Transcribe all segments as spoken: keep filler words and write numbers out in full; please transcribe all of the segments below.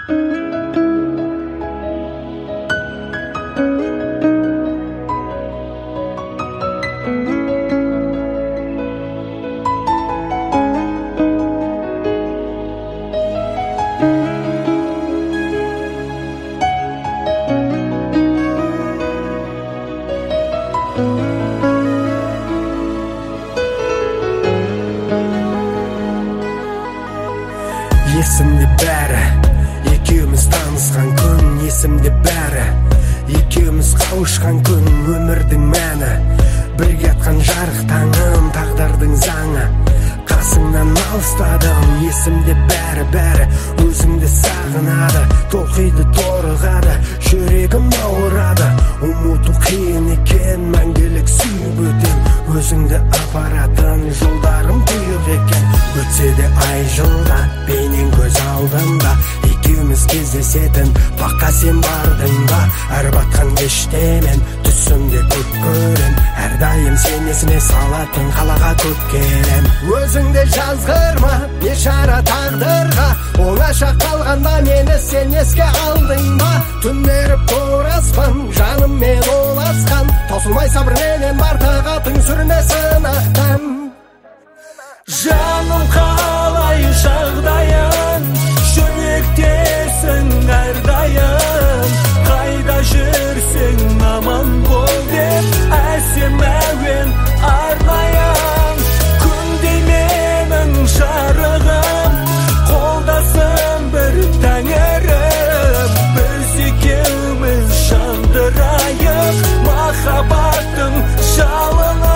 Есімде бәрі, екеуміз танысқан күн. Есімде бәрі, екеуміз қауышқан күн. Өмірдің мәні, бірге атқан жарық таңым. Тағдырдың заңы, қасыңнан алыстадым. Есімде бәрі, бәрі өзіңді сағынады. Толқиды, торығады, жүрегім ауырады. Ұмыту қиын екен, мәңгілік сүйіп өтем. Өзіңді апаратын жолдарым тұйық екен. Өтсе де ай жылда, бейнең көз алдымда. Екеуміз кездесетін баққа сен бардың ба? Әр батқан кеште мен түсімде көп көрем. Әрдайым сен есіме салатын қалаға көп келем. Өзіңде жазғырма бейшара тағдырға, оңаша қалғанда мені сен еске алдың ба? Түнеріп тораспан, жаныммен оласқан, таусылмай сабырменен бар тағатың сүрмесін ақтан. Жаным қалай жағдайын, жүректесің әрдайым. Қайда жүрсең аман бол деп, әсем әуен арнайын. Күндей менің жарығым, қолдасың бір тәңірім. Біз екеуміз жандырайық махаббаттың жалынын.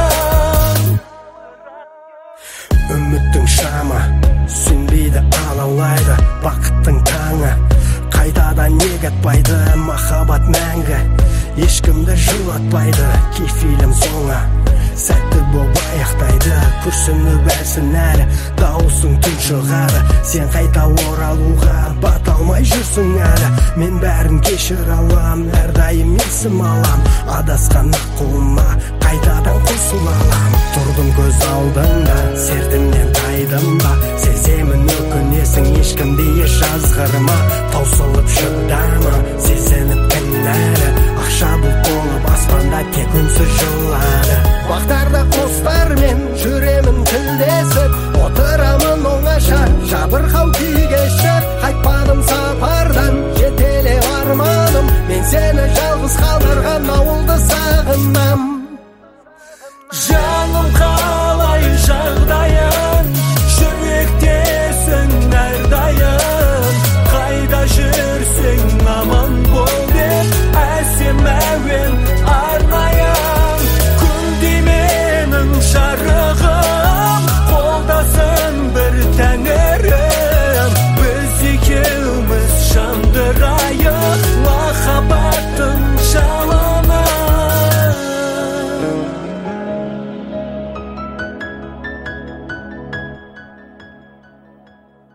Үміттің шамы сөнбейді, алаулайды бақыттың таңы. Қайтадан неге атпайды махаббат мәңгі, ешкімді жылатпайды кефилім соңы. Сәтті боп аяқтайды, күрсініп әлсін әлі, дауысың түн шығады. Сен қайта оралуға бата алмай жүрсің әлі. Мен бәрін кешір алам, әрдайым есім алам. Адасқан ақылыма қайтадан қосыла алам. Тұрдым көз алдыңда, сертімнен тайдым ба? Сеземін өкінесің, ешкімде еш жазғырма. Таусылып шыдама, сезініп кінәлі. Ақша бұлт болып аспанда тек үнсіз жылады. Бақтарда құстармен жүремін тілдесіп, отырамын оңаша жабырқау күй кешіп. Қайтпадым сапардан, жетеле арманым, мен сені жалғыз